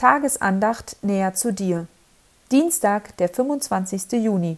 Tagesandacht näher zu dir. Dienstag, der 25. Juni.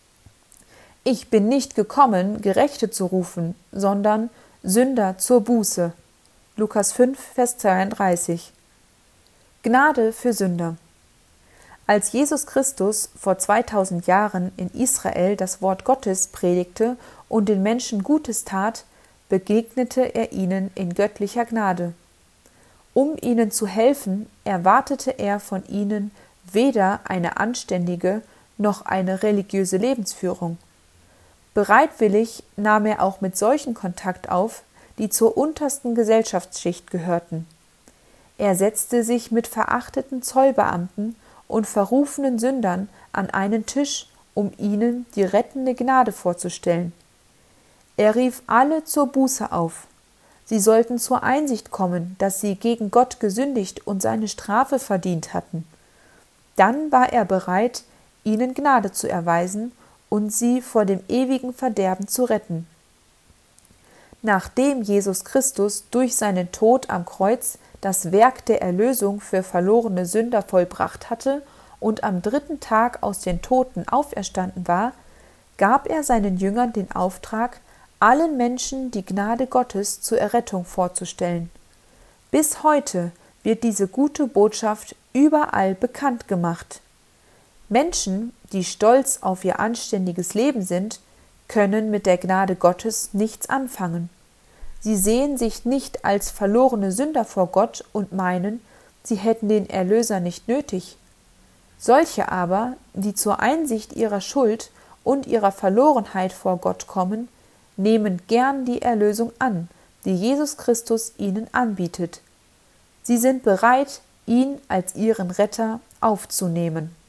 Ich bin nicht gekommen, Gerechte zu rufen, sondern Sünder zur Buße. Lukas 5, Vers 32. Gnade für Sünder. Als Jesus Christus vor 2000 Jahren in Israel das Wort Gottes predigte und den Menschen Gutes tat, begegnete er ihnen in göttlicher Gnade. Um ihnen zu helfen, erwartete er von ihnen weder eine anständige noch eine religiöse Lebensführung. Bereitwillig nahm er auch mit solchen Kontakt auf, die zur untersten Gesellschaftsschicht gehörten. Er setzte sich mit verachteten Zollbeamten und verrufenen Sündern an einen Tisch, um ihnen die rettende Gnade vorzustellen. Er rief alle zur Buße auf. Sie sollten zur Einsicht kommen, dass sie gegen Gott gesündigt und seine Strafe verdient hatten. Dann war er bereit, ihnen Gnade zu erweisen und sie vor dem ewigen Verderben zu retten. Nachdem Jesus Christus durch seinen Tod am Kreuz das Werk der Erlösung für verlorene Sünder vollbracht hatte und am 3. Tag aus den Toten auferstanden war, gab er seinen Jüngern den Auftrag, allen Menschen die Gnade Gottes zur Errettung vorzustellen. Bis heute wird diese gute Botschaft überall bekannt gemacht. Menschen, die stolz auf ihr anständiges Leben sind, können mit der Gnade Gottes nichts anfangen. Sie sehen sich nicht als verlorene Sünder vor Gott und meinen, sie hätten den Erlöser nicht nötig. Solche aber, die zur Einsicht ihrer Schuld und ihrer Verlorenheit vor Gott kommen, nehmen gern die Erlösung an, die Jesus Christus ihnen anbietet. Sie sind bereit, ihn als ihren Retter aufzunehmen.